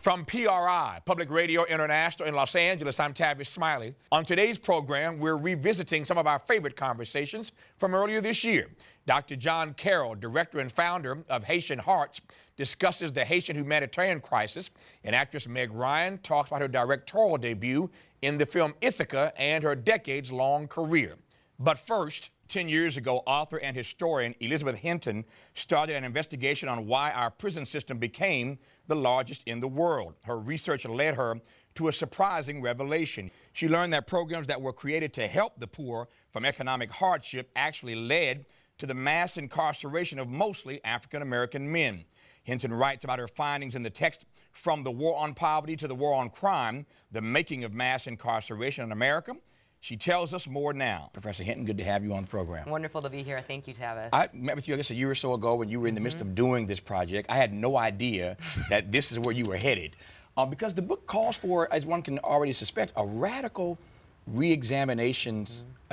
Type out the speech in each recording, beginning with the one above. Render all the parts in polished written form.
From PRI, Public Radio International in Los Angeles, I'm Tavis Smiley. On today's program, we're revisiting some of our favorite conversations from earlier this year. Dr. John Carroll, director and founder of Haitian Hearts, discusses the Haitian humanitarian crisis, and actress Meg Ryan talks about her directorial debut in the film Ithaca and her decades-long career. But first, 10 years ago, author and historian Elizabeth Hinton started an investigation on why our prison system became the largest in the world. Her research led her to a surprising revelation. She learned that programs that were created to help the poor from economic hardship actually led to the mass incarceration of mostly African-American men. Hinton writes about her findings in the text From the War on Poverty to the War on Crime, The Making of Mass Incarceration in America. She tells us more now. Professor Hinton, good to have you on the program. Wonderful to be here. Thank you, Tavis. I met with you, I guess, a year or so ago when you were in the midst of doing this project. I had no idea that this is where you were headed. Because the book calls for, as one can already suspect, a radical re-examination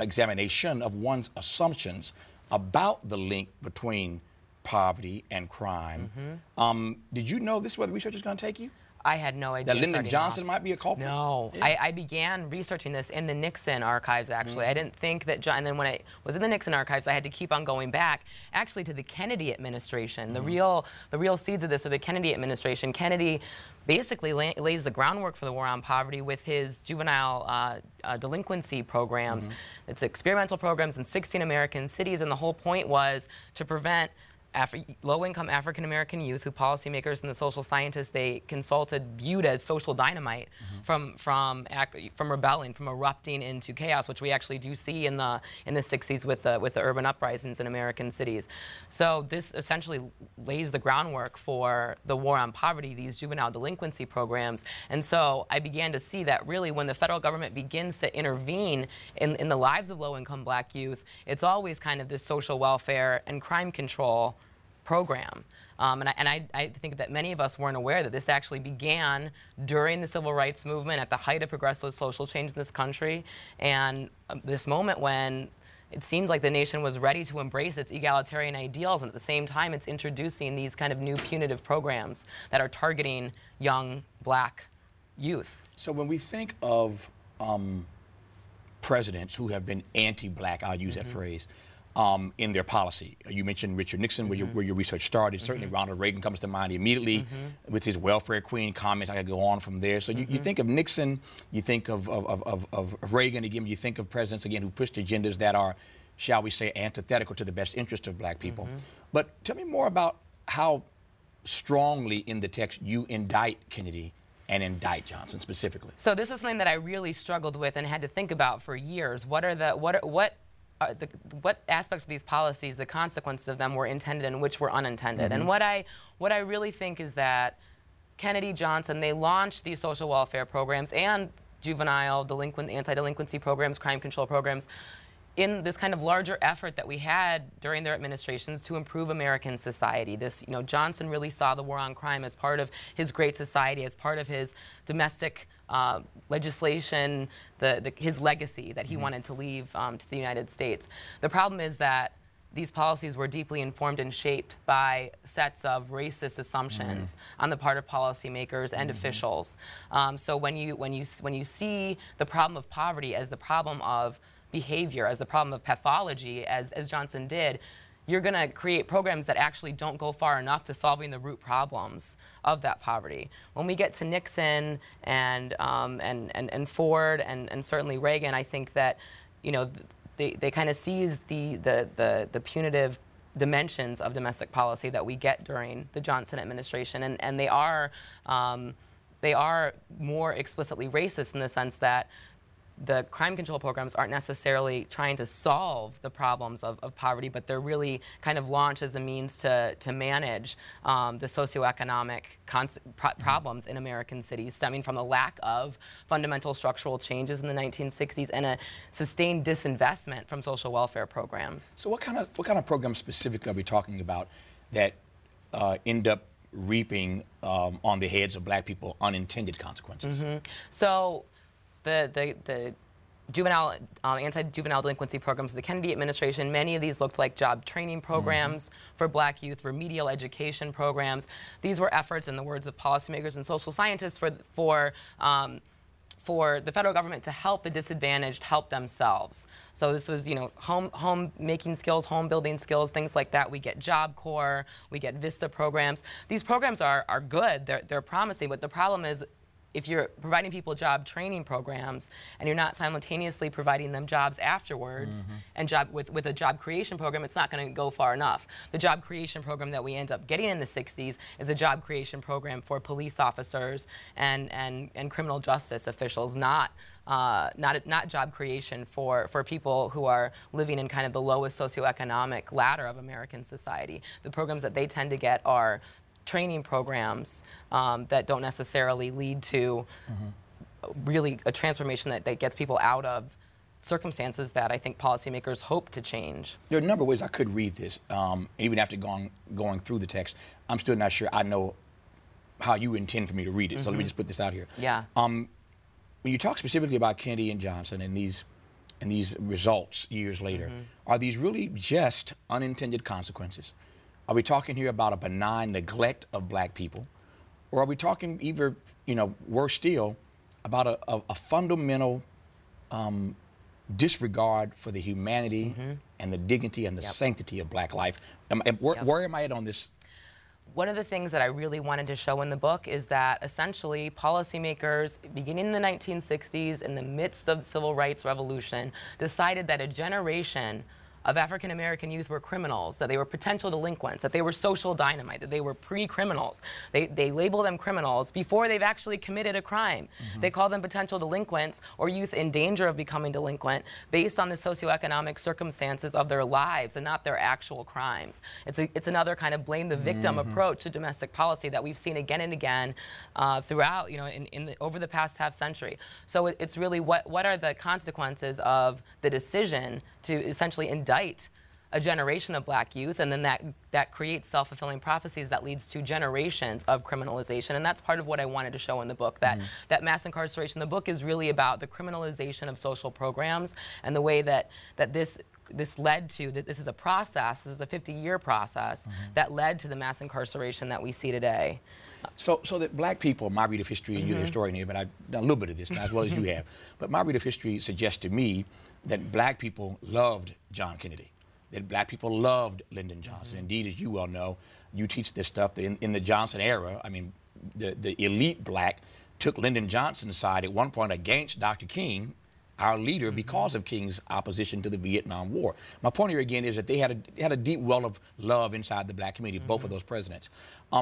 of one's assumptions about the link between poverty and crime. Did you know this is where the research is going to take you? I had no idea. That Lyndon Johnson might be a culprit? No. Yeah. I began researching this in the Nixon archives, actually. I didn't think that and then when I was in the Nixon archives, I had to keep on going back, actually, to the Kennedy administration. The real seeds of this are the Kennedy administration. Kennedy basically lays the groundwork for the war on poverty with his juvenile delinquency programs. It's experimental programs in 16 American cities, and the whole point was to prevent low-income African-American youth who policymakers and the social scientists they consulted viewed as social dynamite from rebelling, from erupting into chaos, which we actually do see in the 60s with the urban uprisings in American cities. So this essentially lays the groundwork for the war on poverty, these juvenile delinquency programs. And so I began to see that really when the federal government begins to intervene in the lives of low-income black youth, it's always kind of this social welfare and crime control program. And I think that many of us weren't aware that this actually began during the civil rights movement at the height of progressive social change in this country, and this moment when it seemed like the nation was ready to embrace its egalitarian ideals, and at the same time it's introducing these kind of new punitive programs that are targeting young black youth. So when we think of presidents who have been anti-black, I'll use that phrase, in their policy. You mentioned Richard Nixon, where your research started. Certainly Ronald Reagan comes to mind immediately with his welfare queen comments. I could go on from there. So you think of Nixon, you think of Reagan again, you think of presidents again who pushed agendas that are, shall we say, antithetical to the best interest of black people. But tell me more about how strongly in the text you indict Kennedy and indict Johnson specifically. So this was something that I really struggled with and had to think about for years. What aspects of these policies, the consequences of them were intended and which were unintended. And what I really think is that Kennedy, Johnson, they launched these social welfare programs and juvenile anti-delinquency programs, crime control programs, in this kind of larger effort that we had during their administrations to improve American society. Johnson really saw the war on crime as part of his great society, as part of his domestic legislation, his legacy that he wanted to leave to the United States. The problem is that these policies were deeply informed and shaped by sets of racist assumptions on the part of policymakers and officials. So when you see the problem of poverty as the problem of behavior, as the problem of pathology, as Johnson did, you're going to create programs that actually don't go far enough to solving the root problems of that poverty. When we get to Nixon and Ford and certainly Reagan, I think that they kind of seize the punitive dimensions of domestic policy that we get during the Johnson administration, and they are more explicitly racist in the sense that the crime control programs aren't necessarily trying to solve the problems of poverty, but they're really kind of launched as a means to manage the socioeconomic problems in American cities stemming from the lack of fundamental structural changes in the 1960s and a sustained disinvestment from social welfare programs. So what kind of programs specifically are we talking about that end up reaping on the heads of black people unintended consequences? So the anti-juvenile delinquency programs of the Kennedy administration. Many of these looked like job training programs for black youth, remedial education programs. These were efforts, in the words of policymakers and social scientists, for the federal government to help the disadvantaged help themselves. So this was, home making skills, home building skills, things like that. We get Job Corps, we get VISTA programs. These programs are good, they're promising, but the problem is if you're providing people job training programs and you're not simultaneously providing them jobs afterwards and with a job creation program, it's not going to go far enough. The job creation program that we end up getting in the 60s is a job creation program for police officers and criminal justice officials, not job creation for people who are living in kind of the lowest socioeconomic ladder of American society. The programs that they tend to get are training programs that don't necessarily lead to really a transformation that gets people out of circumstances that I think policymakers hope to change. There are a number of ways I could read this. Even after going through the text, I'm still not sure I know how you intend for me to read it. So let me just put this out here. Yeah. When you talk specifically about Kennedy and Johnson and these results years later, are these really just unintended consequences? Are we talking here about a benign neglect of black people? Or are we talking either, worse still, about a fundamental disregard for the humanity and the dignity and the sanctity of black life? Where am I at on this? One of the things that I really wanted to show in the book is that essentially policymakers, beginning in the 1960s, in the midst of the Civil Rights Revolution, decided that a generation of African American youth were criminals, that they were potential delinquents, that they were social dynamite, that they were pre-criminals. They label them criminals before they've actually committed a crime. They call them potential delinquents or youth in danger of becoming delinquent based on the socioeconomic circumstances of their lives and not their actual crimes. It's another kind of blame the victim approach to domestic policy that we've seen again and again throughout, over the past half century. So it's really what are the consequences of the decision to essentially indict a generation of black youth, and then that creates self-fulfilling prophecies that leads to generations of criminalization. And that's part of what I wanted to show in the book, that mass incarceration. The book is really about the criminalization of social programs and the way that this led to, that this is a process, this is a 50-year process that led to the mass incarceration that we see today. So that black people, my read of history, and you're the historian here, but I've done a little bit of this, not as well as you have, but my read of history suggests to me that black people loved John Kennedy, that black people loved Lyndon Johnson. Indeed, as you well know, you teach this stuff, that in the Johnson era, I mean, the elite black took Lyndon Johnson's side at one point against Dr. King, our leader, because of King's opposition to the Vietnam War. My point here again is that they had a deep well of love inside the black community, both of those presidents.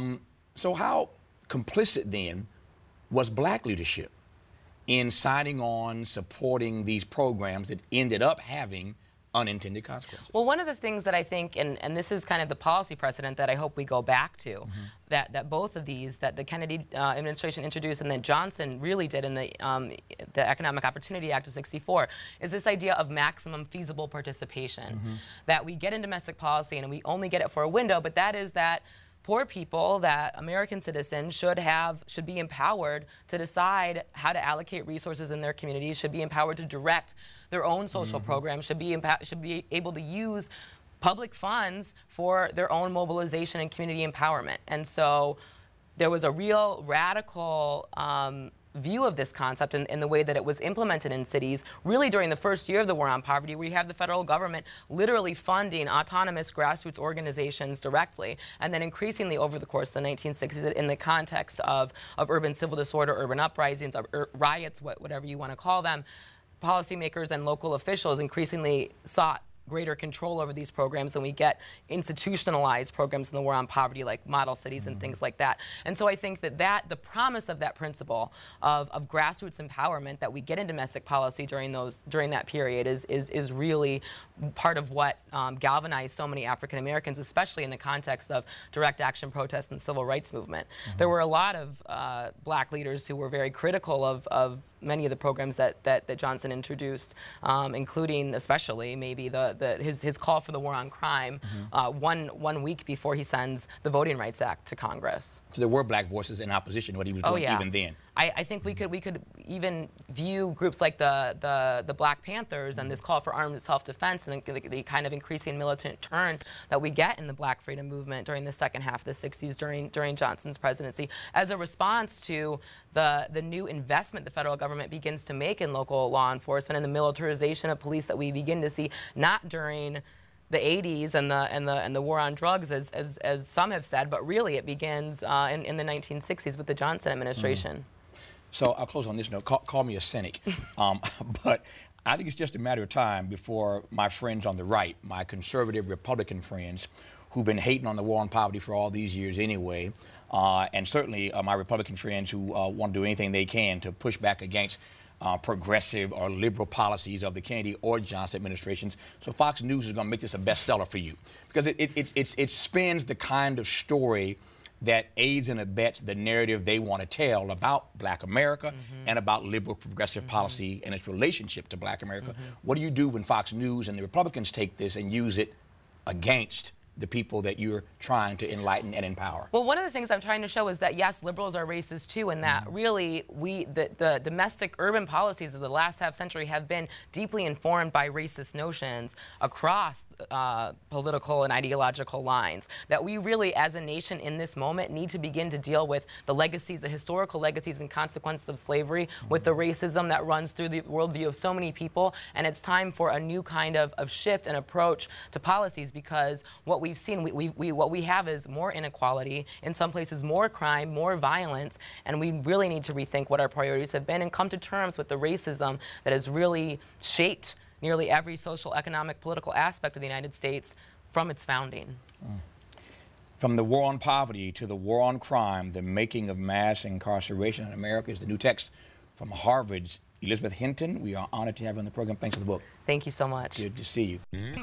So how complicit then was black leadership in signing on, supporting these programs that ended up having unintended consequences? Well, one of the things that I think, and this is kind of the policy precedent that I hope we go back to, that both of these, that the Kennedy administration introduced and then Johnson really did in the Economic Opportunity Act of '64, is this idea of maximum feasible participation. That we get in domestic policy and we only get it for a window, but that is that poor people, that American citizens should be empowered to decide how to allocate resources in their communities, should be empowered to direct their own social programs, should be able to use public funds for their own mobilization and community empowerment. And so there was a real radical view of this concept in the way that it was implemented in cities, really during the first year of the War on Poverty, where you have the federal government literally funding autonomous grassroots organizations directly, and then increasingly over the course of the 1960s in the context of urban civil disorder, urban uprisings, riots, whatever you want to call them, policymakers and local officials increasingly sought greater control over these programs, and we get institutionalized programs in the War on Poverty like model cities and things like that. And so I think that the promise of that principle of grassroots empowerment that we get in domestic policy during that period is really part of what galvanized so many African Americans, especially in the context of direct action protests and civil rights movement. There were a lot of black leaders who were very critical of many of the programs that Johnson introduced, including especially maybe his call for the war on crime 1 week before he sends the Voting Rights Act to Congress. So there were black voices in opposition to what he was doing even then. I think we could even view groups like the Black Panthers and this call for armed self-defense and the kind of increasing militant turn that we get in the Black freedom movement during the second half of the 60s during Johnson's presidency as a response to the new investment the federal government begins to make in local law enforcement and the militarization of police that we begin to see not during the 80s and the war on drugs, as some have said, but really it begins in the 1960s with the Johnson administration. So I'll close on this note. Call me a cynic, but I think it's just a matter of time before my friends on the right, my conservative Republican friends, who've been hating on the war on poverty for all these years anyway, and certainly my Republican friends who want to do anything they can to push back against progressive or liberal policies of the Kennedy or Johnson administrations. So Fox News is going to make this a bestseller for you because it spins the kind of story that aids and abets the narrative they want to tell about Black America and about liberal progressive policy and its relationship to Black America. What do you do when Fox News and the Republicans take this and use it against the people that you're trying to enlighten and empower? Well, one of the things I'm trying to show is that, yes, liberals are racist too, and that really the domestic urban policies of the last half century have been deeply informed by racist notions across political and ideological lines. That we really, as a nation in this moment, need to begin to deal with the legacies, the historical legacies and consequences of slavery, with the racism that runs through the worldview of so many people, and it's time for a new kind of shift and approach to policies because what we've seen, what we have is more inequality, in some places more crime, more violence, and we really need to rethink what our priorities have been and come to terms with the racism that has really shaped nearly every social, economic, political aspect of the United States from its founding. From the war on poverty to the war on crime, the making of mass incarceration in America is the new text from Harvard's Elizabeth Hinton. We are honored to have you on the program. Thanks for the book. Thank you so much. Good to see you.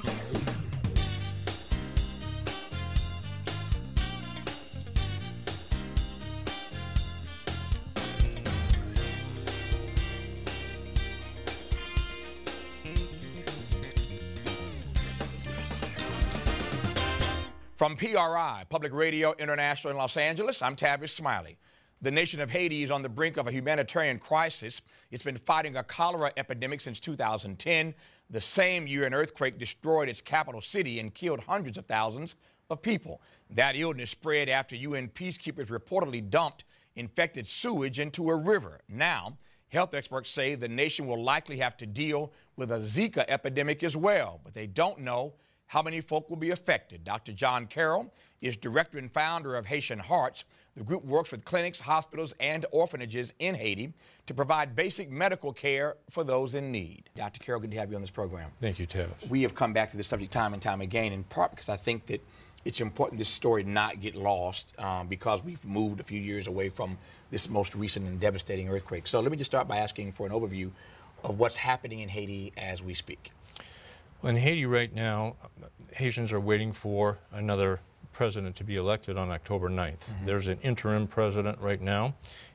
From PRI, Public Radio International in Los Angeles, I'm Tavis Smiley. The nation of Haiti is on the brink of a humanitarian crisis. It's been fighting a cholera epidemic since 2010, the same year an earthquake destroyed its capital city and killed hundreds of thousands of people. That illness spread after UN peacekeepers reportedly dumped infected sewage into a river. Now, health experts say the nation will likely have to deal with a Zika epidemic as well, but they don't know how many folk will be affected. Dr. John Carroll is director and founder of Haitian Hearts. The group works with clinics, hospitals, and orphanages in Haiti to provide basic medical care for those in need. Dr. Carroll, good to have you on this program. Thank you, Tavis. We have come back to this subject time and time again, in part because I think that it's important this story not get lost because we've moved a few years away from this most recent and devastating earthquake. So let me just start by asking for an overview of what's happening in Haiti as we speak. Well, in Haiti right now, Haitians are waiting for another president to be elected on October 9th. There's an interim president right now,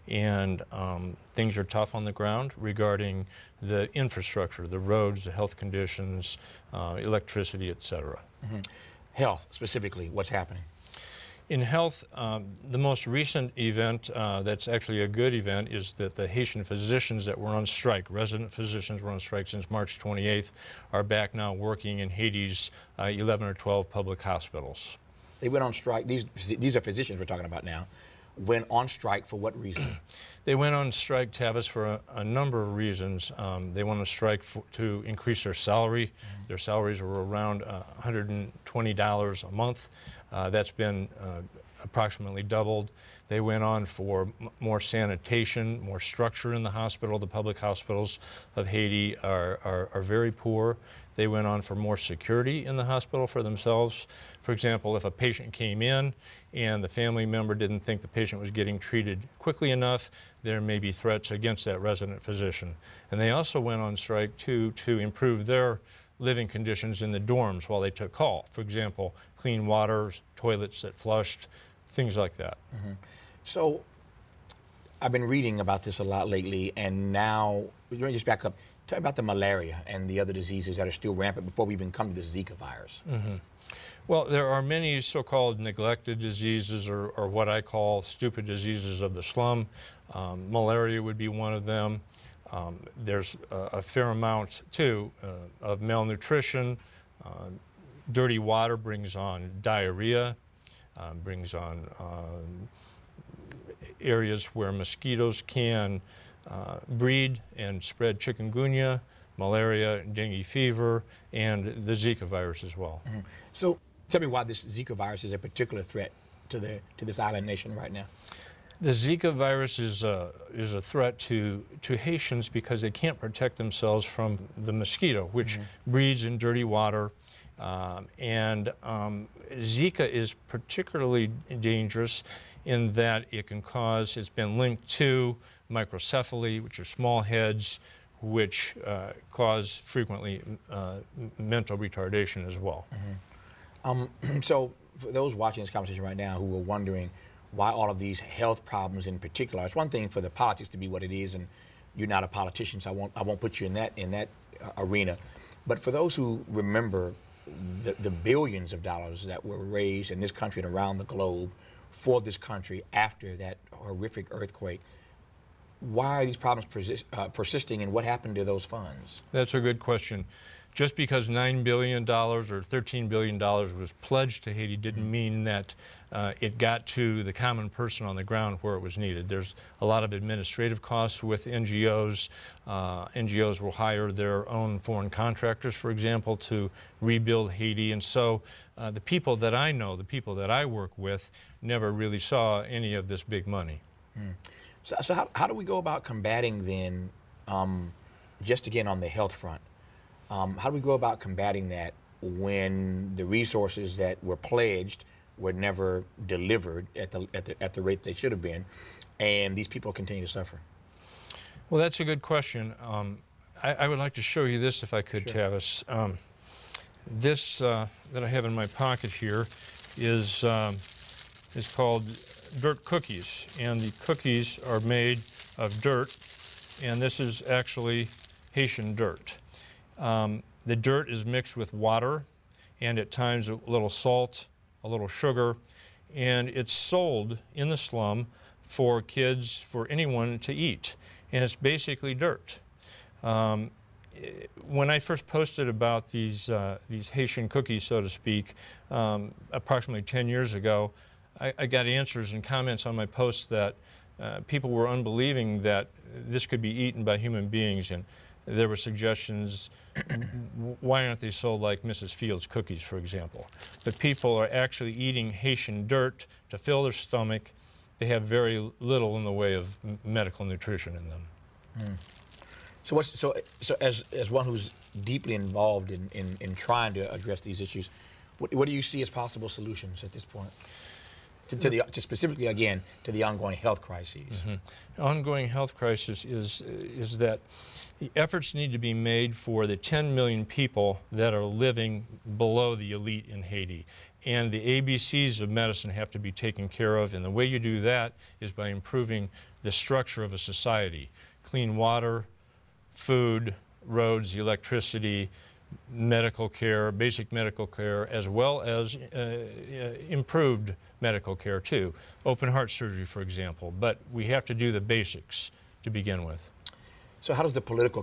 and things are tough on the ground regarding the infrastructure, the roads, the health conditions, electricity, et cetera. Health, specifically, what's happening? In health, the most recent event that's actually a good event is that the Haitian physicians that were on strike, resident physicians were on strike since March 28th, are back now working in Haiti's 11 or 12 public hospitals. They went on strike. These are physicians we're talking about now. Went on strike for what reason? They went on strike, Tavis, for a number of reasons. They went on strike to increase their salary. Their salaries were around $120 a month. That's been approximately doubled. They went on for more sanitation, more structure in the hospital. The public hospitals of Haiti are very poor. They went on for more security in the hospital for themselves. For example, if a patient came in and the family member didn't think the patient was getting treated quickly enough, there may be threats against that resident physician. And they also went on strike to improve their living conditions in the dorms while they took call. For example, clean water, toilets that flushed, things like that. So I've been reading about this a lot lately, and now, let me just back up. Tell me about the malaria and the other diseases that are still rampant before we even come to the Zika virus. Well, there are many so-called neglected diseases, or what I call stupid diseases of the slum. Malaria would be one of them. There's a fair amount, too, of malnutrition. Dirty water brings on diarrhea, brings on areas where mosquitoes can breed and spread chikungunya, malaria, dengue fever, and the Zika virus as well. Mm-hmm. So tell me why this Zika virus is a particular threat to this island nation right now. The Zika virus is a threat to Haitians because they can't protect themselves from the mosquito, which breeds in dirty water. Zika is particularly dangerous in that it can cause, it's been linked to microcephaly, which are small heads, which cause frequently mental retardation as well. So for those watching this conversation right now who are wondering why all of these health problems in particular, it's one thing for the politics to be what it is, and you're not a politician, so I won't put you in that arena. But for those who remember the billions of dollars that were raised in this country and around the globe for this country after that horrific earthquake, why are these problems persisting, and what happened to those funds? That's a good question. Just because $9 billion or $13 billion was pledged to Haiti didn't mean that it got to the common person on the ground where it was needed. There's a lot of administrative costs with NGOs. NGOs will hire their own foreign contractors, for example, to rebuild Haiti. And so the people that I know, the people that I work with, never really saw any of this big money. So how do we go about combating then, just again on the health front, how do we go about combating that when the resources that were pledged were never delivered at the rate they should have been, and these people continue to suffer? Well, that's a good question. I would like to show you this if I could, sure. Tavis. This that I have in my pocket here is called dirt cookies, and the cookies are made of dirt, and this is actually Haitian dirt. The dirt is mixed with water and at times a little salt, a little sugar, and it's sold in the slum for kids, for anyone to eat, and it's basically dirt. When I first posted about these Haitian cookies, so to speak, approximately 10 years ago, I got answers and comments on my posts that people were unbelieving that this could be eaten by human beings, and there were suggestions, why aren't they sold like Mrs. Fields cookies, for example? But people are actually eating Haitian dirt to fill their stomach. They have very little in the way of medical nutrition in them. So as one who's deeply involved in trying to address these issues, what do you see as possible solutions at this point? To specifically, again, to the ongoing health crises. Ongoing health crisis is that the efforts need to be made for the 10 million people that are living below the elite in Haiti. And the ABCs of medicine have to be taken care of, and the way you do that is by improving the structure of a society. Clean water, food, roads, electricity, medical care, basic medical care, as well as improved medical care too. Open heart surgery, for example, but we have to do the basics to begin with. So how does the political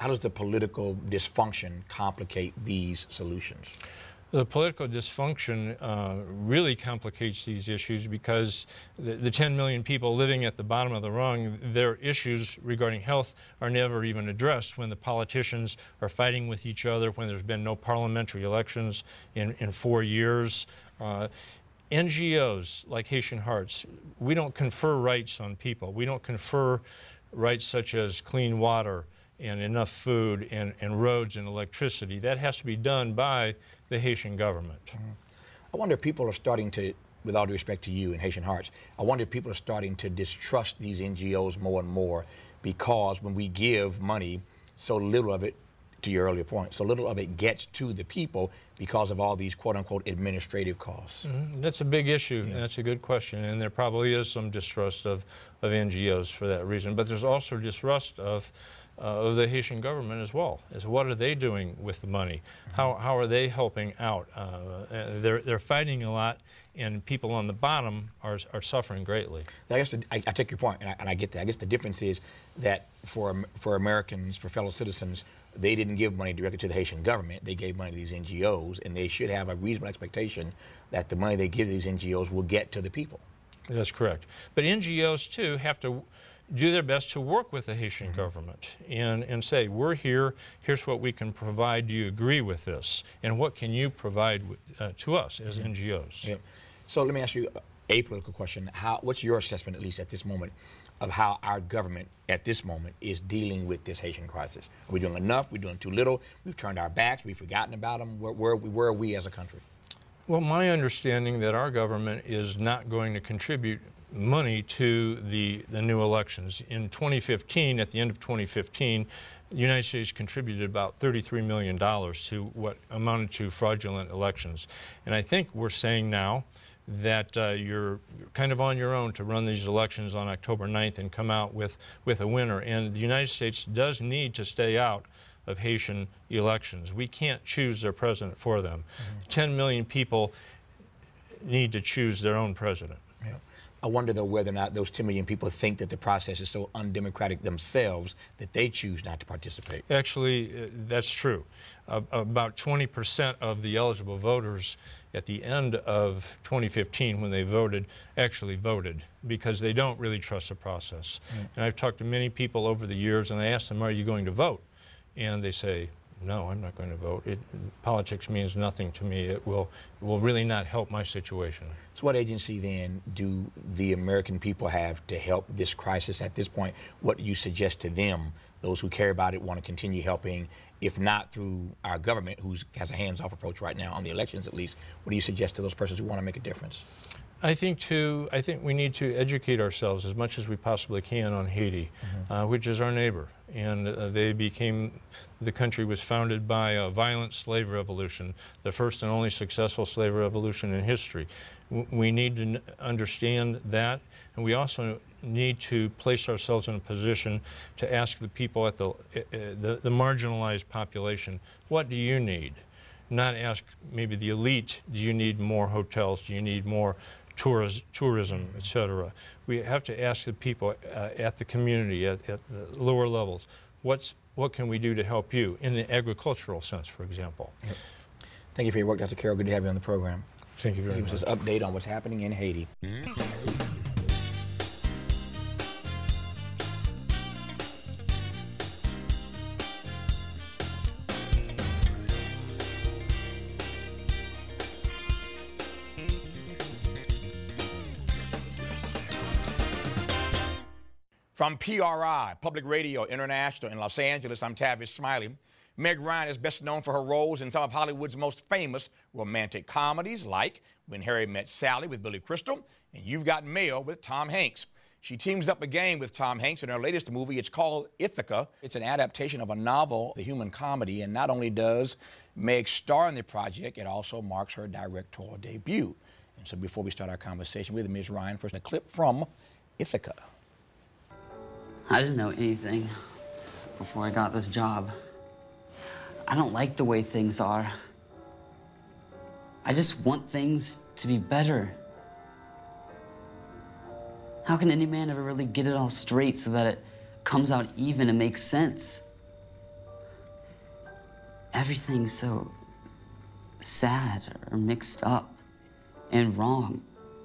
dysfunction complicate these solutions? The political dysfunction really complicates these issues because the 10 million people living at the bottom of the rung, their issues regarding health are never even addressed when the politicians are fighting with each other, when there's been no parliamentary elections in 4 years. NGOs like Haitian Hearts, we don't confer rights on people. We don't confer rights such as clean water and enough food and roads and electricity. That has to be done by the Haitian government. I wonder if people are starting to, with all due respect to you and Haitian Hearts, I wonder if people are starting to distrust these NGOs more and more because when we give money, so little of it, to your earlier point, so little of it gets to the people because of all these quote-unquote administrative costs. That's a big issue, and that's a good question, and there probably is some distrust of NGOs for that reason, but there's also distrust of of the Haitian government as well, as what are they doing with the money? How are they helping out? They're fighting a lot, and people on the bottom are suffering greatly. I guess I take your point, and I get that. I guess the difference is that for Americans, for fellow citizens, they didn't give money directly to the Haitian government. They gave money to these NGOs, and they should have a reasonable expectation that the money they give these NGOs will get to the people. That's correct. But NGOs, too, have to do their best to work with the Haitian government and say, we're here, here's what we can provide, do you agree with this? And what can you provide to us as NGOs? Yeah. So let me ask you a political question. What's your assessment, at least at this moment, of how our government at this moment is dealing with this Haitian crisis? Are we doing enough? Are we doing too little? We've turned our backs, we've forgotten about them. Where are we as a country? Well, my understanding that our government is not going to contribute money to the new elections. In 2015, at the end of 2015, the United States contributed about $33 million to what amounted to fraudulent elections. And I think we're saying now that you're kind of on your own to run these elections on October 9th and come out with a winner. And the United States does need to stay out of Haitian elections. We can't choose their president for them. 10 million people need to choose their own president. Yeah. I wonder, though, whether or not those 10 million people think that the process is so undemocratic themselves that they choose not to participate. Actually, that's true. About 20% of the eligible voters at the end of 2015, when they voted, actually voted because they don't really trust the process. And I've talked to many people over the years, and I asked them, are you going to vote? And they say, no, I'm not going to vote. Politics means nothing to me. It will really not help my situation. So what agency then do the American people have to help this crisis at this point? What do you suggest to them, those who care about it, want to continue helping, if not through our government, who has a hands-off approach right now on the elections at least? What do you suggest to those persons who want to make a difference? I think we need to educate ourselves as much as we possibly can on Haiti, which is our neighbor. And the country was founded by a violent slave revolution, the first and only successful slave revolution in history. We need to understand that, and we also need to place ourselves in a position to ask the people at the marginalized population, what do you need? Not ask maybe the elite, do you need more hotels, do you need more tourism, etc. We have to ask the people at the community, at the lower levels, what can we do to help you in the agricultural sense, for example. Yep. Thank you for your work, Dr. Carroll. Good to have you on the program. Thank you very much. Give us this update on what's happening in Haiti. From PRI, Public Radio International in Los Angeles, I'm Tavis Smiley. Meg Ryan is best known for her roles in some of Hollywood's most famous romantic comedies, like When Harry Met Sally with Billy Crystal and You've Got Mail with Tom Hanks. She teams up again with Tom Hanks in her latest movie. It's called Ithaca. It's an adaptation of a novel, The Human Comedy, and not only does Meg star in the project, it also marks her directorial debut. And so before we start our conversation with Ms. Ryan, first a clip from Ithaca. I didn't know anything before I got this job. I don't like the way things are. I just want things to be better. How can any man ever really get it all straight so that it comes out even and makes sense? Everything's so sad or mixed up and wrong.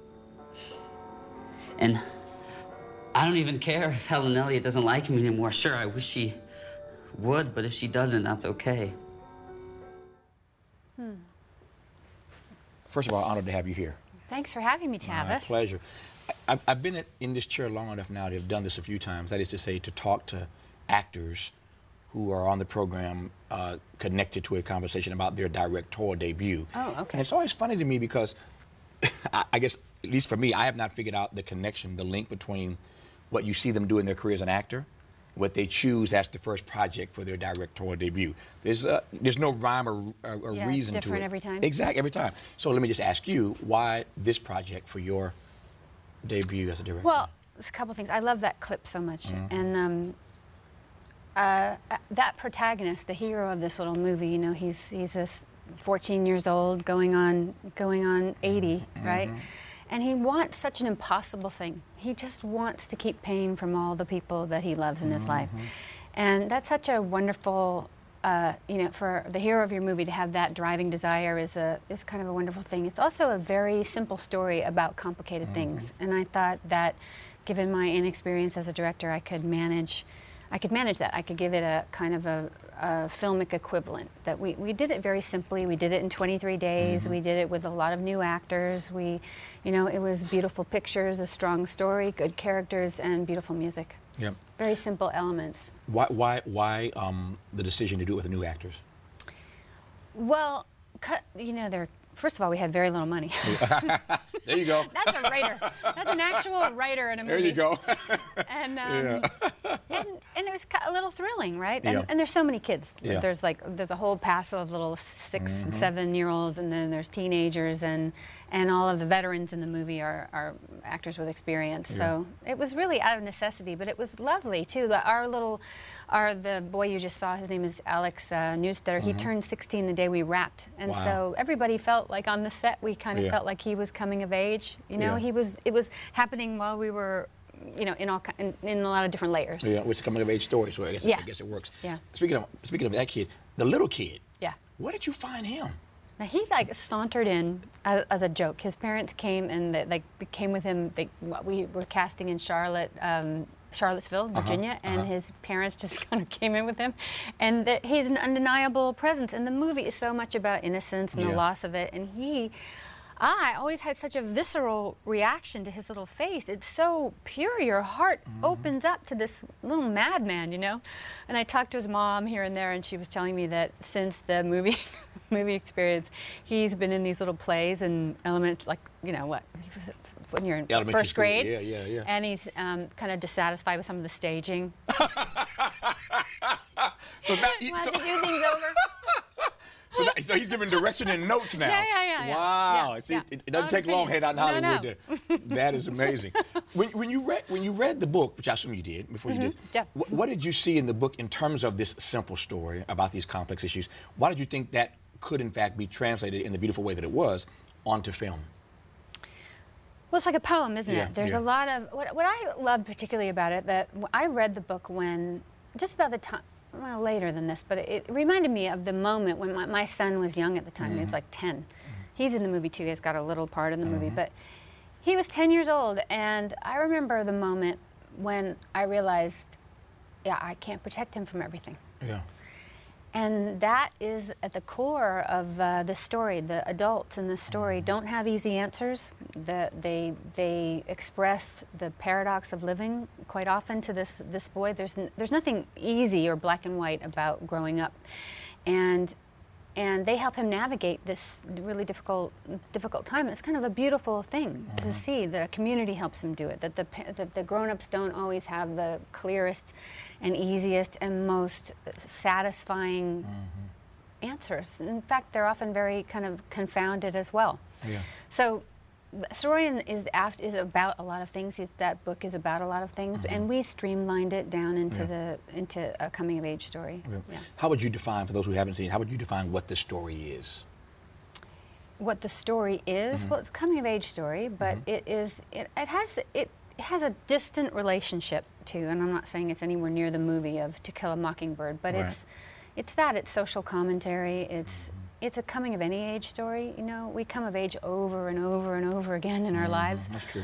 And I don't even care if Helen Elliott doesn't like me anymore. Sure, I wish she would, but if she doesn't, that's okay. First of all, honored to have you here. Thanks for having me, Tavis. My pleasure. I've been in this chair long enough now to have done this a few times. That is to say, to talk to actors who are on the program connected to a conversation about their directorial debut. Oh, okay. And it's always funny to me because I guess, at least for me, I have not figured out the connection, the link between what you see them do in their career as an actor, what they choose as the first project for their directorial debut. There's no rhyme or reason to it. Different every time. Exactly, every time. So let me just ask you, why this project for your debut as a director? Well, there's a couple things. I love that clip so much, and that protagonist, the hero of this little movie, you know, he's this 14 years old, going on 80, right? And he wants such an impossible thing. He just wants to keep pain from all the people that he loves in his life. And that's such a wonderful, you know, for the hero of your movie to have that driving desire is kind of a wonderful thing. It's also a very simple story about complicated things. And I thought that, given my inexperience as a director, I could manage that. I could give it a kind of a filmic equivalent. That we did it very simply. We did it in 23 days. We did it with a lot of new actors. You know, it was beautiful pictures, a strong story, good characters, and beautiful music. Yep. Very simple elements. Why the decision to do it with the new actors? Well, you know, first of all, we had very little money. There you go. That's a writer. That's an actual writer in a movie. There you go. And and it was a little thrilling, right? Yeah. And there's so many kids. Yeah. There's a whole pass of little 6 and 7-year-olds, and then there's teenagers, and all of the veterans in the movie are actors with experience. So it was really out of necessity, but it was lovely too. The boy you just saw, his name is Alex Newstetter. He turned 16 the day we wrapped, and so everybody felt like on the set we kind of felt like he was coming of age. You know, it was happening while we were, you know, in a lot of different layers. Yeah, which is coming of age story, so I guess it works. Yeah. Speaking of that kid, the little kid. Yeah. Where did you find him? Now he sauntered in as a joke. His parents came and they came with him. We were casting in Charlottesville, Virginia, and his parents just kind of came in with him. And he's an undeniable presence. And the movie is so much about innocence and the loss of it. And I always had such a visceral reaction to his little face. It's so pure. Your heart opens up to this little madman, you know? And I talked to his mom here and there, and she was telling me that since the movie experience, he's been in these little plays and when you're in Elementary first school. grade. Yeah. And he's kind of dissatisfied with some of the staging. So now, Wants to do things over. So he's giving direction and notes now. Yeah. Wow. Yeah, See, yeah. it doesn't take long head out in Hollywood. No. That is amazing. when you read the book, which I assume you did before you did, Yeah. what did you see in the book in terms of this simple story about these complex issues? Why did you think that could in fact be translated in the beautiful way that it was onto film? Well, it's like a poem, isn't Yeah, it? There's yeah. a lot of what I love particularly about it. That I read the book when just about the time. Well, later than this, but it reminded me of the moment when my son was young at the time. He was like 10. He's in the movie too. He's got a little part in the movie, but he was 10 years old, and I remember the moment when I realized, I can't protect him from everything. Yeah. And that is at the core of the story. The adults in the story don't have easy answers. They express the paradox of living quite often to this boy. There's nothing easy or black and white about growing up, and they help him navigate this really difficult time. It's kind of a beautiful thing to see that a community helps him do it. That the grown-ups don't always have the clearest and easiest and most satisfying answers. In fact, they're often very kind of confounded as well. Yeah. So Saroyan is about a lot of things. That book is about a lot of things, and we streamlined it down into a coming-of-age story. Yeah. How would you define, for those who haven't seen it, how would you define what the story is? What the story is? Well, it's a coming-of-age story, but it has a distant relationship to, and I'm not saying it's anywhere near the movie of To Kill a Mockingbird, but Right. it's social commentary. It's a coming of any age story. You know, we come of age over and over and over again in our lives. That's true.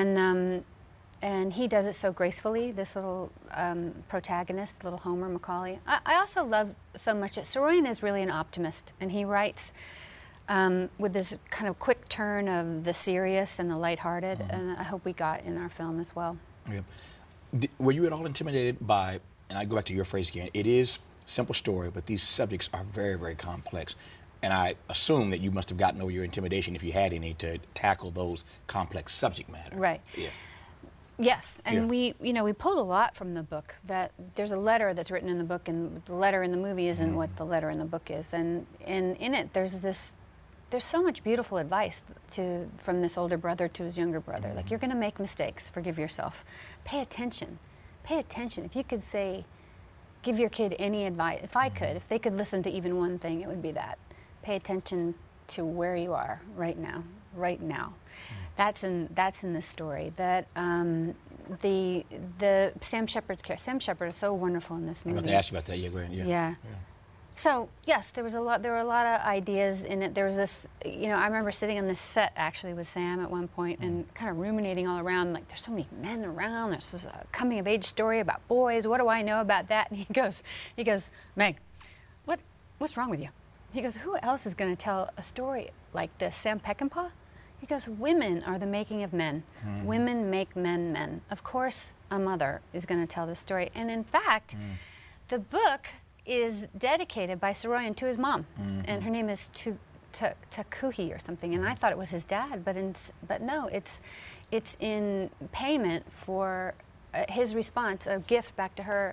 And he does it so gracefully, this little protagonist, little Homer Macaulay. I also love so much that Saroyan is really an optimist, and he writes with this kind of quick turn of the serious and the lighthearted, and I hope we got in our film as well. Yeah. Were you at all intimidated by, and I go back to your phrase again, it is simple story, but these subjects are very, very complex. And I assume that you must have gotten over your intimidation, if you had any, to tackle those complex subject matter. Right. Yeah. Yes, and we pulled a lot from the book. That there's a letter that's written in the book, and the letter in the movie isn't what the letter in the book is. And in it, there's so much beautiful advice from this older brother to his younger brother. Like, you're going to make mistakes. Forgive yourself. Pay attention. Pay attention. If you could say, give your kid any advice, if I could, if they could listen to even one thing, it would be that. Pay attention to where you are right now, right now. That's in the story. That the Sam Shepard's character. Sam Shepard is so wonderful in this movie. I'm about to ask you about that. Yeah, go ahead. Yeah. So yes, there were a lot of ideas in it. There was this, I remember sitting on this set actually with Sam at one point and kind of ruminating all around, like there's so many men around. There's this coming of age story about boys. What do I know about that? And he goes, Meg, what's wrong with you? He goes, who else is going to tell a story like this? Sam Peckinpah? He goes, women are the making of men. Women make men men. Of course, a mother is going to tell this story. And in fact, the book is dedicated by Saroyan to his mom, and her name is Takuhi or something. And I thought it was his dad, but no, it's in payment for his response, a gift back to her,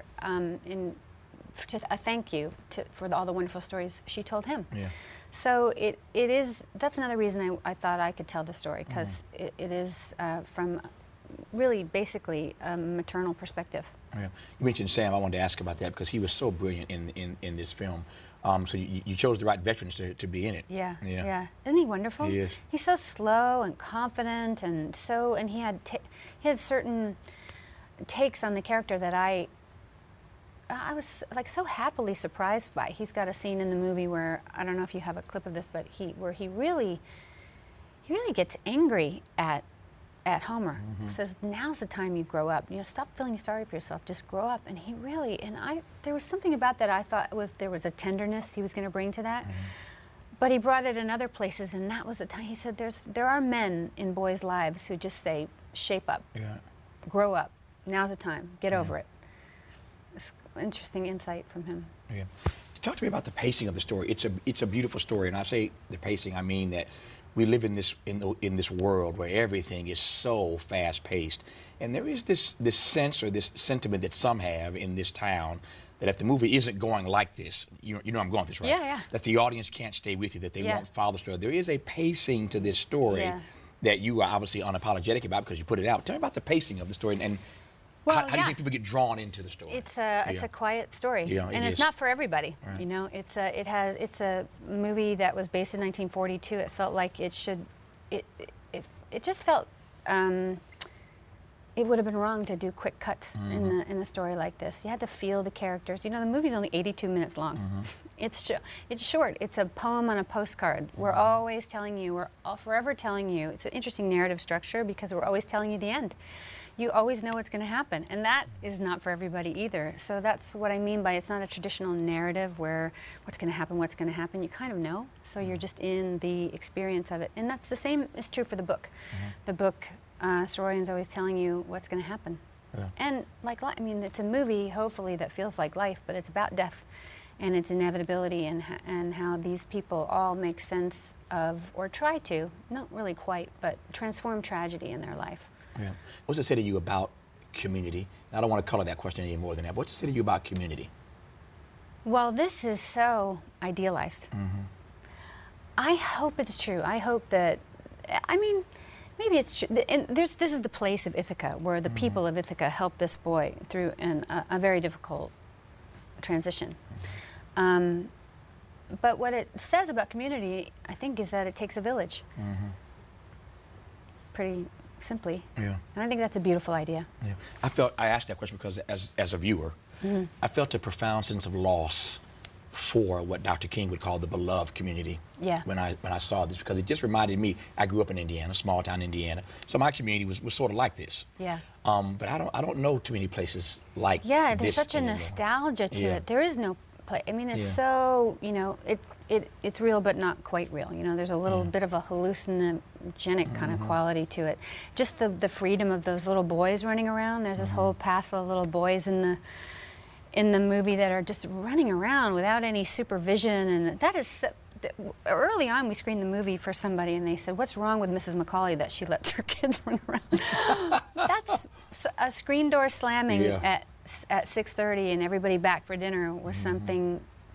a thank you for all the wonderful stories she told him. Yeah. So that's another reason I thought I could tell the story, because it is from really basically a maternal perspective. Yeah. You mentioned Sam. I wanted to ask about that because he was so brilliant in this film. So you chose the right veterans to be in it. Yeah. Isn't he wonderful? He is. He's so slow and confident, and he had certain takes on the character that I was like so happily surprised by. He's got a scene in the movie where, I don't know if you have a clip of this, but where he really gets angry at Homer. Says, now's the time you grow up. Stop feeling sorry for yourself. Just grow up. And there was something about that I thought there was a tenderness he was going to bring to that. But he brought it in other places, and that was the time he said, there are men in boys' lives who just say, shape up, grow up. Now's the time. Get over it. It's interesting insight from him. Yeah. Talk to me about the pacing of the story. It's a beautiful story, and I say the pacing, I mean that we live in this world where everything is so fast-paced, and there is this sense or this sentiment that some have in this town that if the movie isn't going like this, you know I'm going with this, right? Yeah. That the audience can't stay with you, that they won't follow the story. There is a pacing to this story that you are obviously unapologetic about because you put it out. Tell me about the pacing of the story and how do you think people get drawn into the story? It's a quiet story, and it's not for everybody. Right. It's a movie that was based in 1942. It felt like it just felt it would have been wrong to do quick cuts in a story like this. You had to feel the characters. The movie's only 82 minutes long. It's short. It's a poem on a postcard. We're always telling you. We're forever telling you. It's an interesting narrative structure because we're always telling you the end. You always know what's going to happen, and that is not for everybody either. So that's what I mean by it's not a traditional narrative where what's going to happen. You kind of know, so you're just in the experience of it. And that's the same is true for the book. The book, Saroyan's always telling you what's going to happen. Yeah. And it's a movie, hopefully, that feels like life, but it's about death and its inevitability and how these people all make sense of, or try to, not really quite, but transform tragedy in their life. Yeah. What's it say to you about community? I don't want to color that question any more than that. But what's it say to you about community? Well, this is so idealized. I hope it's true. I hope that, maybe it's true. And this is the place of Ithaca, where the people of Ithaca helped this boy through a very difficult transition. But what it says about community, I think, is that it takes a village. Pretty simply. Yeah. And I think that's a beautiful idea. Yeah. I asked that question because as a viewer, I felt a profound sense of loss for what Dr. King would call the beloved community. Yeah. When I saw this, because it just reminded me, I grew up in Indiana, small town Indiana, so my community was sort of like this. Yeah. But I don't know too many places like this. Yeah, there's such a nostalgia to it. There is no place. It's so, it's real but not quite real. There's a little bit of a hallucinogenic kind of quality to it. Just the freedom of those little boys running around. There's this whole pass of little boys in the movie that are just running around without any supervision, and that is early on. We screened the movie for somebody, and they said, "What's wrong with Mrs. Macaulay that she lets her kids run around?" That's a screen door slamming at 6:30 and everybody back for dinner was something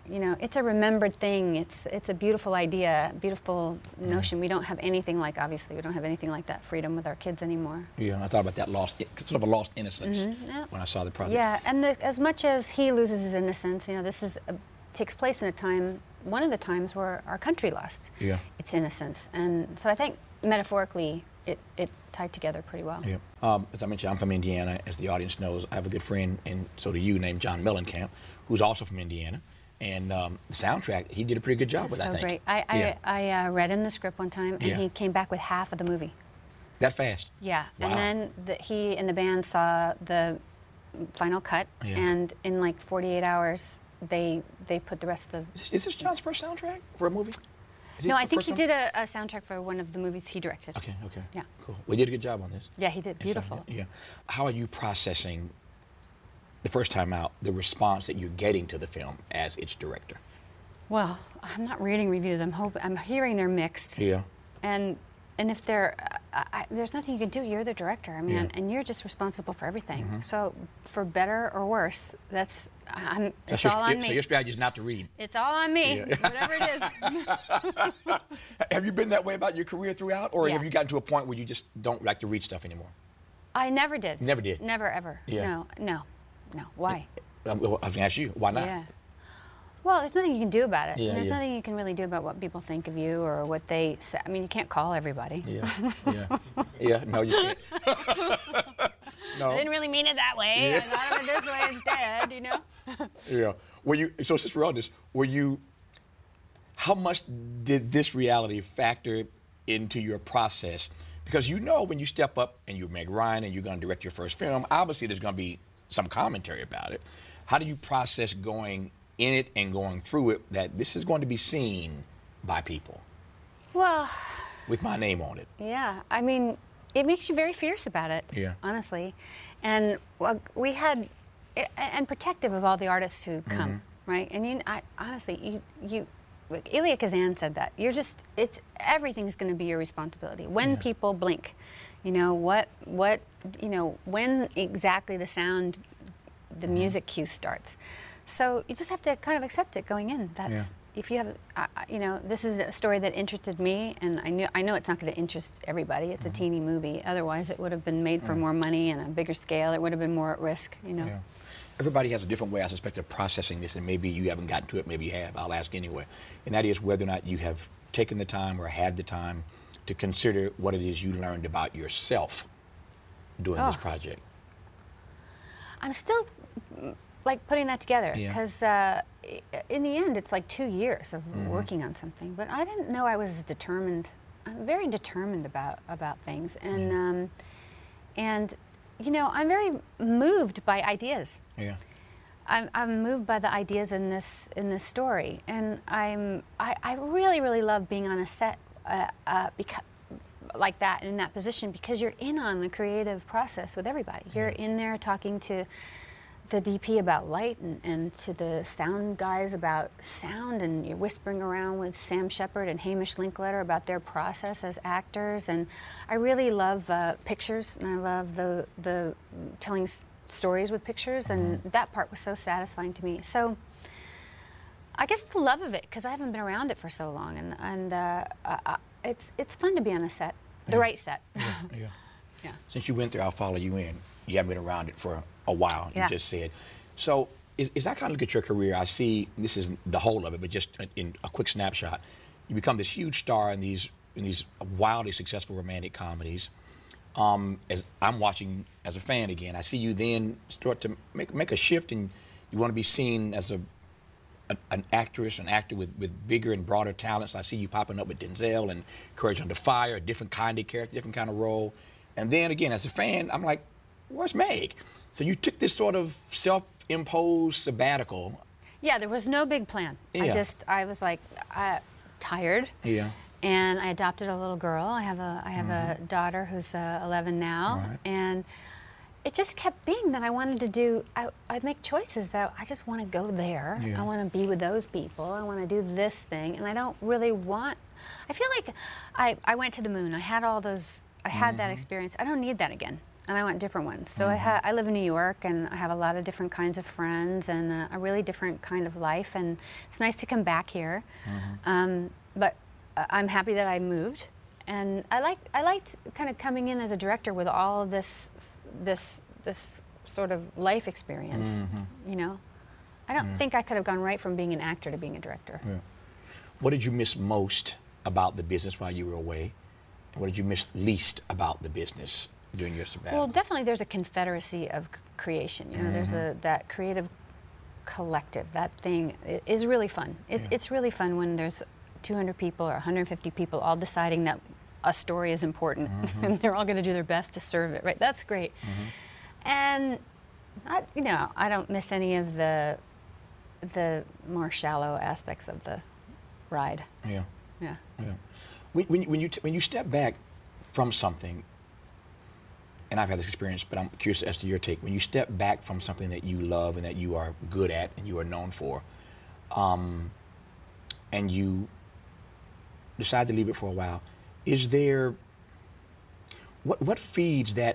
you know, it's a remembered thing. It's a beautiful idea, beautiful notion. We don't have anything like, obviously, we don't have anything like that freedom with our kids anymore. Yeah, I thought about that sort of a lost innocence Yeah. when I saw the project. Yeah, and as much as he loses his innocence, you know, this takes place in a time, one of the times where our country lost its innocence. And so I think metaphorically it tied together pretty well. Yeah. As I mentioned, I'm from Indiana. As the audience knows, I have a good friend, and so do you, named John Mellencamp, who's also from Indiana. And the soundtrack, he did a pretty good job with, I think. So great. I read him the script one time, and he came back with half of the movie. That fast? Yeah. Wow. And then he and the band saw the final cut, and in like 48 hours, they put the rest of the... Is this John's first soundtrack for a movie? No, I think he did a soundtrack for one of the movies he directed. Okay. Yeah. Cool. Well, he did a good job on this. Yeah, he did. Beautiful. Yeah. How are you processing, the first time out, the response that you're getting to the film as its director? Well, I'm not reading reviews. I'm hearing they're mixed. Yeah. And if they're, there's nothing you can do. You're the director. I mean, and you're just responsible for everything. So, for better or worse, it's all on me. So your strategy is not to read. It's all on me, whatever it is. Have you been that way about your career throughout, or have you gotten to a point where you just don't like to read stuff anymore? I never did. Never did? Never, ever. Yeah. No. Why? I was going to ask you, why not? Yeah. Well, there's nothing you can do about it. Yeah, there's nothing you can really do about what people think of you or what they say. I mean, you can't call everybody. Yeah, no, you can't. No. I didn't really mean it that way. I thought of it this way instead, you know? Yeah. So since we're on this, how much did this reality factor into your process? Because you know when you step up and you're Meg Ryan and you're going to direct your first film, obviously there's going to be some commentary about it. How do you process going in it and going through it that this is going to be seen by people? Well, with my name on it. Yeah, I mean, it makes you very fierce about it, honestly. And we had, and protective of all the artists who come, right? And honestly, Elia Kazan said that. Everything's going to be your responsibility. When people blink, you know, when exactly the sound, the music cue starts. So you just have to kind of accept it going in. If you have, this is a story that interested me, and I know it's not going to interest everybody. It's a teeny movie. Otherwise, it would have been made for more money and a bigger scale. It would have been more at risk, you know. Yeah. Everybody has a different way, I suspect, of processing this, and maybe you haven't gotten to it, maybe you have. I'll ask anyway. And that is whether or not you have taken the time or had the time to consider what it is you learned about yourself doing this project. I'm still like putting that together, because in the end it's like 2 years of working on something, but I didn't know I was determined. I'm very determined about things, and you know, I'm very moved by ideas. I'm moved by the ideas in this story, and I really love being on a set like that, in that position, because you're in on the creative process with everybody. You're in there talking to the DP about light and to the sound guys about sound, and you're whispering around with Sam Shepard and Hamish Linkletter about their process as actors. And I really love pictures, and I love the telling stories with pictures, and that part was so satisfying to me. So I guess the love of it, because I haven't been around it for so long, and it's fun to be on a set, the right set. Yeah. Since you went there, I'll follow you in. You haven't been around it for a while, you just said. So as I kind of look at your career, I see, this is the whole of it, but just in a quick snapshot, you become this huge star in these wildly successful romantic comedies. As I'm watching as a fan again, I see you then start to make a shift, and you want to be seen as an actor with bigger and broader talents. I see you popping up with Denzel and Courage Under Fire, a different kind of character, different kind of role. And then again, as a fan, I'm like, where's Meg? So you took this sort of self-imposed sabbatical. Yeah, there was no big plan. I was like, tired. And I adopted a little girl. I have a daughter who's 11 now. And it just kept being that I wanted to do, I make choices that I just want to go there. I want to be with those people. I want to do this thing. And I don't really want, I feel like I went to the moon. I had all those, I had that experience. I don't need that again. and I want different ones. So I live in New York, and I have a lot of different kinds of friends and a really different kind of life, and it's nice to come back here. But I'm happy that I moved, and I liked kind of coming in as a director with all of this sort of life experience. You know, I don't think I could have gone right from being an actor to being a director. Yeah. What did you miss most about the business while you were away? And what did you miss least about the business during your sabbatical? Well, definitely there's a confederacy of creation. You know, there's that creative collective. That thing is really fun. It's really fun when there's 200 people or 150 people all deciding that a story is important, and they're all going to do their best to serve it. Right? That's great. And I don't miss any of the more shallow aspects of the ride. Yeah. Yeah. Yeah. When you step back from something, and I've had this experience, but I'm curious as to your take. When you step back from something that you love and that you are good at and you are known for, and you decide to leave it for a while, is there what feeds that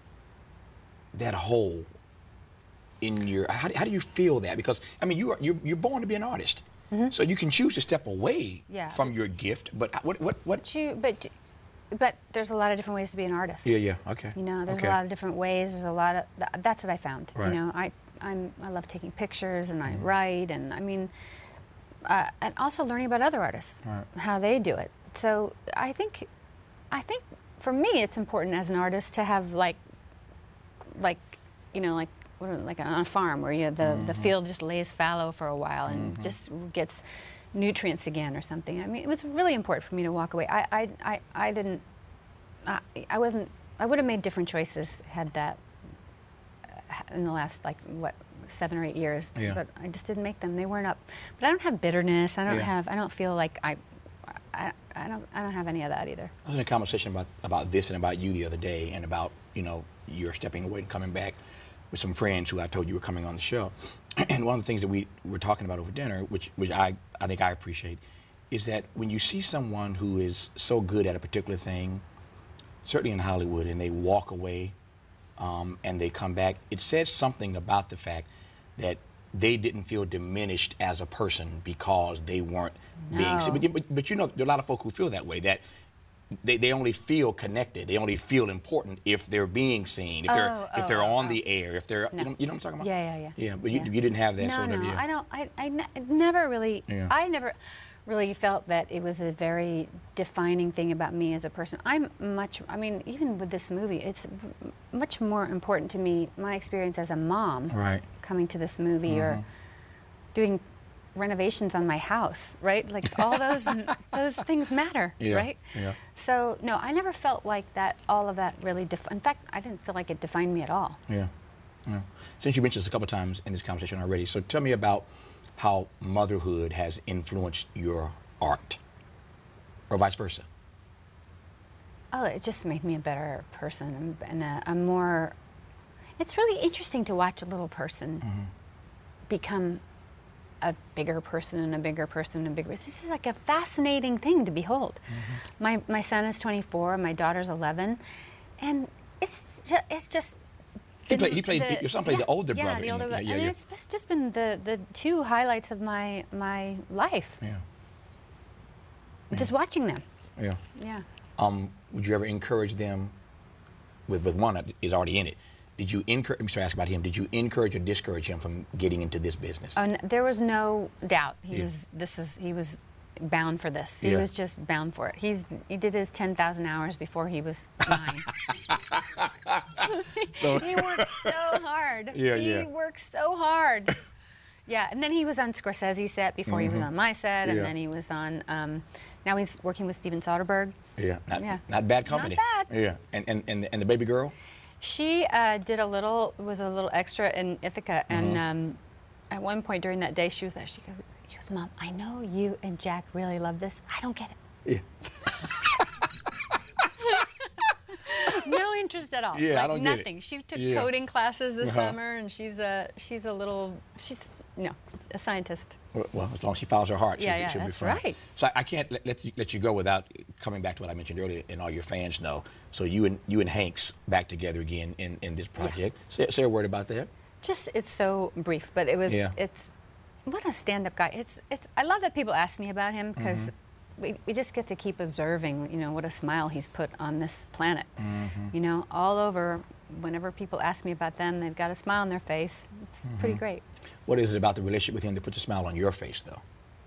hole in your? How do you feel that? Because I mean, you're born to be an artist. So you can choose to step away from your gift, but what? But there's a lot of different ways to be an artist. Yeah, okay. You know, there's a lot of different ways. There's a lot of that's what I found. Right. You know, I love taking pictures and I write, and I mean, and also learning about other artists, how they do it. So I think for me it's important as an artist to have like on a farm where the field just lays fallow for a while and just gets nutrients again or something. I mean, it was really important for me to walk away. I would have made different choices had that in the last 7 or 8 years. Yeah. But I just didn't make them. They weren't up. But I don't have bitterness. I don't feel like I don't have any of that either. I was in a conversation about this and about you the other day, and about you're stepping away and coming back with some friends who I told you were coming on the show. And one of the things that we were talking about over dinner, which I think I appreciate, is that when you see someone who is so good at a particular thing, certainly in Hollywood, and they walk away and they come back, it says something about the fact that they didn't feel diminished as a person because they weren't being seen. But there are a lot of folk who feel that way, that they only feel connected. They only feel important if they're being seen, if they're on the air, if they're you know what I'm talking about? Yeah. Yeah, but you didn't have that sort of. No, I never really. Yeah. I never really felt that it was a very defining thing about me as a person. I mean, even with this movie, it's much more important to me, my experience as a mom, coming to this movie or doing renovations on my house, right? Like all those things matter, right? Yeah. So no, I never felt like that. All of that really. In fact, I didn't feel like it defined me at all. Yeah. Since you mentioned this a couple of times in this conversation already, so tell me about how motherhood has influenced your art, or vice versa. Oh, it just made me a better person and a more. It's really interesting to watch a little person become a bigger person and a bigger person and a bigger. This is like a fascinating thing to behold. My son is 24, my daughter's 11, and it's just. Your son played the older brother. Yeah, the older brother. And it's just been the two highlights of my life. Yeah. Just watching them. Yeah. Yeah. Would you ever encourage them? With one that is already in it. Did you encourage? I'm sorry, ask about him. Did you encourage or discourage him from getting into this business? Oh, no, there was no doubt. He was bound for this. He was just bound for it. He did his 10,000 hours before he was 9. He worked so hard. He worked so hard. Yeah, and then he was on Scorsese's set before he was on my set, and then he was on. Now he's working with Steven Soderbergh. Yeah, not bad company. Not bad. Yeah, and the baby girl. She was a little extra in Ithaca, and at one point during that day, she was there. She goes, "Mom, I know you and Jack really love this. I don't get it." Yeah. No interest at all. Yeah, like I don't nothing. get it. She took coding classes this summer, and she's a scientist. Well, as long as she follows her heart, Yeah, she'll be that's fine. right. So I can't let you go without coming back to what I mentioned earlier, and all your fans know. So you and Hank's back together again in this project. Say a word about that. Just, it's so brief, but it was, Yeah. it's, what a stand-up guy. I love that people ask me about him, because we just get to keep observing, you know, what a smile he's put on this planet. You know, all over, whenever people ask me about them, they've got a smile on their face. It's pretty great. What is it about the relationship with him that puts a smile on your face, though?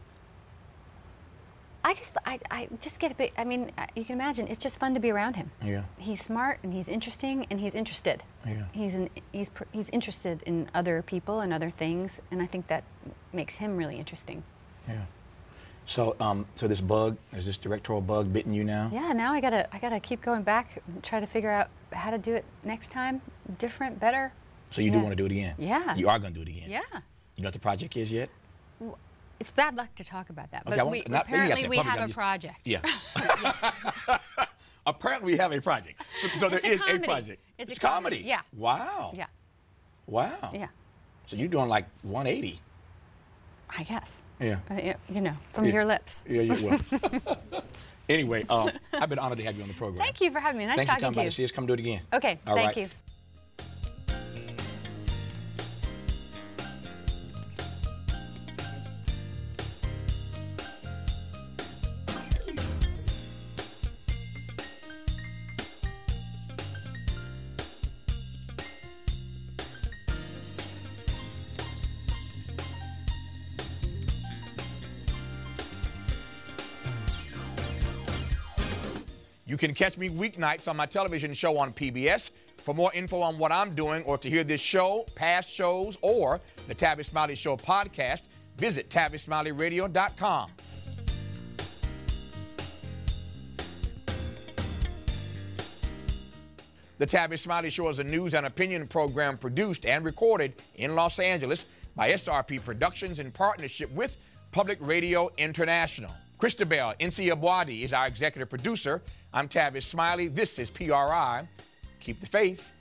I just get a bit, I mean, you can imagine, it's just fun to be around him. Yeah. He's smart, and he's interesting, and he's interested. Yeah. He's interested in other people and other things, and I think that makes him really interesting. Yeah. So, so this bug, is this directorial bug bitten you now? Yeah, now I gotta keep going back and try to figure out how to do it next time, different, better. So you do want to do it again? Yeah. You are going to do it again? Yeah. You know what the project is yet? It's bad luck to talk about that, Okay, but I won't- not- maybe I apparently said we public, have I'm a just- project. Yeah. Apparently we have a project. So there It's a is a comedy. project. It's a comedy. comedy, yeah. Wow. Yeah, Wow. yeah, So you're doing like 180. I guess. Yeah. You know, from Yeah. your lips. Yeah, you will. Anyway, I've been honored to have you on the program. Thank you for having me. Nice Thanks for talking coming to by you. to see us. Come do it again. Okay, All thank right. you. You can catch me weeknights on my television show on PBS. For more info on what I'm doing, or to hear this show, past shows, or the Tavis Smiley Show podcast, visit TavisSmileyRadio.com. The Tavis Smiley Show is a news and opinion program produced and recorded in Los Angeles by SRP Productions in partnership with Public Radio International. Christabel Nsiabwadi is our executive producer. I'm Tavis Smiley. This is PRI. Keep the faith.